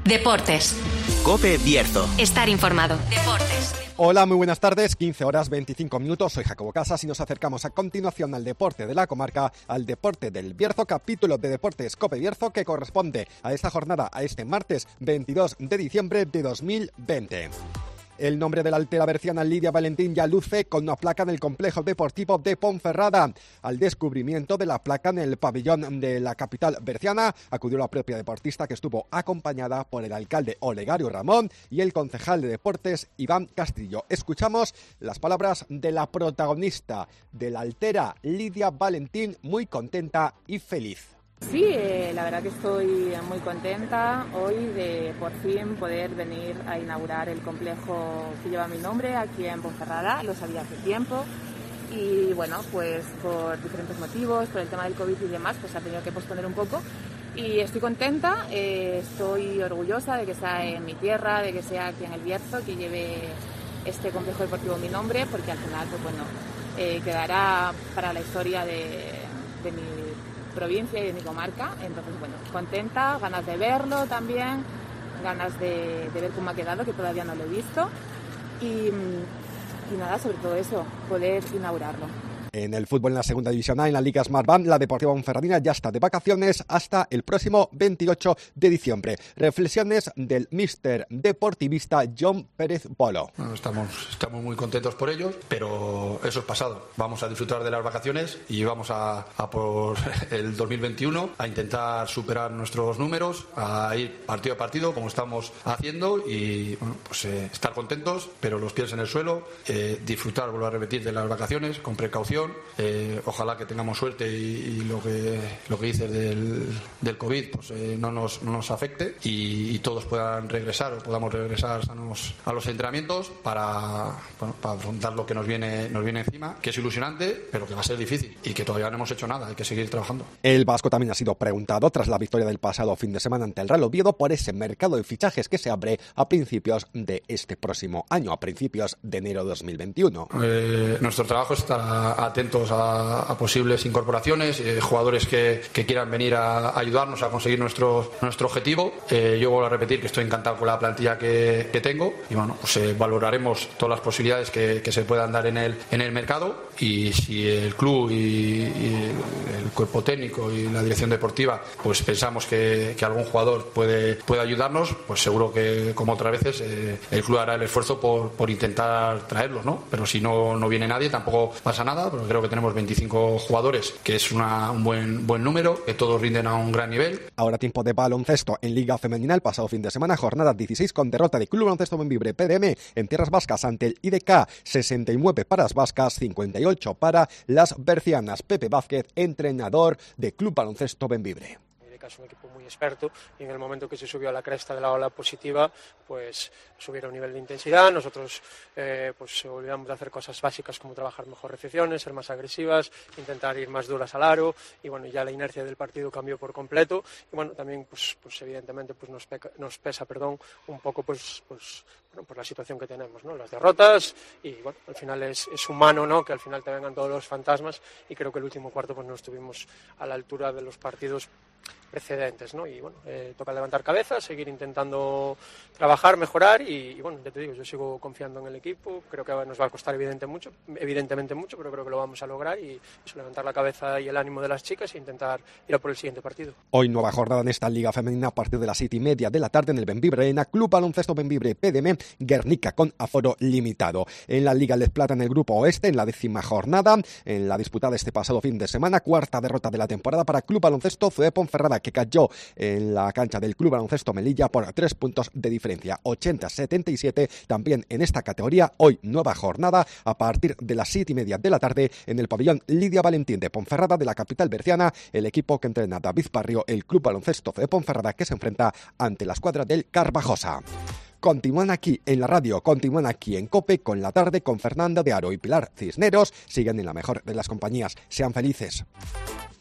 Deportes. COPE Bierzo. Estar informado. Deportes. Hola, muy buenas tardes, 15 horas 25 minutos, soy Jacobo Casas y nos acercamos a continuación al deporte de la comarca, al deporte del Bierzo, capítulo de Deportes COPE Bierzo que corresponde a esta jornada, a este martes 22 de diciembre de 2020. El nombre de la altera berciana Lidia Valentín ya luce con una placa en el complejo deportivo de Ponferrada. Al descubrimiento de la placa en el pabellón de la capital berciana acudió la propia deportista, que estuvo acompañada por el alcalde Olegario Ramón y el concejal de deportes Iván Castillo. Escuchamos las palabras de la protagonista de la altera Lidia Valentín, muy contenta y feliz. Sí, la verdad que estoy muy contenta hoy de por fin poder venir a inaugurar el complejo que lleva mi nombre aquí en Ponferrada. Lo sabía hace tiempo y bueno, pues por diferentes motivos, por el tema del COVID y demás, pues ha tenido que posponer un poco. Y estoy contenta, estoy orgullosa de que sea en mi tierra, de que sea aquí en el Bierzo, que lleve este complejo deportivo mi nombre, porque al final, pues bueno, quedará para la historia de mi provincia y de mi comarca. Entonces, bueno, contenta, ganas de verlo también, ganas de ver cómo ha quedado, que todavía no lo he visto, y nada, sobre todo eso, poder inaugurarlo. En el fútbol, en la segunda división A, en la Liga Smartbank, la Deportiva Ponferradina ya está de vacaciones hasta el próximo 28 de diciembre. Reflexiones del míster deportivista John Pérez Bolo. Bueno, estamos muy contentos por ellos, pero eso es pasado. Vamos a disfrutar de las vacaciones y vamos a por el 2021 a intentar superar nuestros números, a ir partido a partido como estamos haciendo y bueno, pues estar contentos, pero los pies en el suelo, disfrutar, vuelvo a repetir, de las vacaciones con precaución. Ojalá que tengamos suerte y lo que dices del COVID pues no nos afecte y todos puedan regresar o podamos regresar sanos a los entrenamientos para afrontar lo que nos viene encima, que es ilusionante, pero que va a ser difícil y que todavía no hemos hecho nada, hay que seguir trabajando. El vasco también ha sido preguntado tras la victoria del pasado fin de semana ante el Real Oviedo por ese mercado de fichajes que se abre a principios de este próximo año, a principios de enero de 2021. Nuestro trabajo está atentos a posibles incorporaciones, jugadores que quieran venir a ayudarnos a conseguir nuestro objetivo. Yo vuelvo a repetir que estoy encantado con la plantilla que tengo y bueno, pues valoraremos todas las posibilidades que se puedan dar en el mercado, y si el club y el cuerpo técnico y la dirección deportiva pues pensamos que algún jugador puede ayudarnos, pues seguro que como otras veces el club hará el esfuerzo por intentar traerlos, ¿no? Pero si no viene nadie tampoco pasa nada, porque creo que tenemos 25 jugadores, que es un buen número, que todos rinden a un gran nivel. Ahora tiempo de baloncesto en Liga Femenina. El pasado fin de semana, jornada 16 con derrota de Club Baloncesto Bembibre PDM en tierras vascas ante el IDK, 69 para las vascas, 58 para las bercianas. Pepe Vázquez, entrenador de Club Baloncesto Bembibre. Es un equipo muy experto y en el momento que se subió a la cresta de la ola positiva, pues subieron nivel de intensidad. Nosotros pues olvidamos de hacer cosas básicas como trabajar mejor recepciones, ser más agresivas, intentar ir más duras al aro, y bueno, ya la inercia del partido cambió por completo y bueno, también pues evidentemente pues nos pesa un poco pues por la situación que tenemos, ¿no? Las derrotas, y bueno, al final es humano, ¿no? Que al final te vengan todos los fantasmas, y creo que el último cuarto pues no estuvimos a la altura de los partidos precedentes, ¿no? Y bueno, toca levantar cabeza, seguir intentando trabajar, mejorar y bueno, ya te digo, yo sigo confiando en el equipo. Creo que nos va a costar evidentemente mucho, pero creo que lo vamos a lograr, y eso, levantar la cabeza y el ánimo de las chicas e intentar ir a por el siguiente partido. Hoy nueva jornada en esta Liga Femenina a partir de las 7:30 de la tarde en el Bembibre Arena, Club Baloncesto Bembibre PDM Guernica con aforo limitado. En la Liga Les Plata en el Grupo Oeste, en la 10ª jornada, en la disputada este pasado fin de semana, cuarta derrota de la temporada para Club Baloncesto CE Ponferrada, que cayó en la cancha del Club Baloncesto Melilla por 3 puntos de diferencia, 80-77. También en esta categoría, hoy nueva jornada a partir de las 7:30 de la tarde en el pabellón Lidia Valentín de Ponferrada de la capital berciana, el equipo que entrena David Barrio, el Club Baloncesto CE Ponferrada, que se enfrenta ante la escuadra del Carvajosa. Continúan aquí en la radio, continúan aquí en COPE con la tarde con Fernando de Aro y Pilar Cisneros. Siguen en la mejor de las compañías. Sean felices.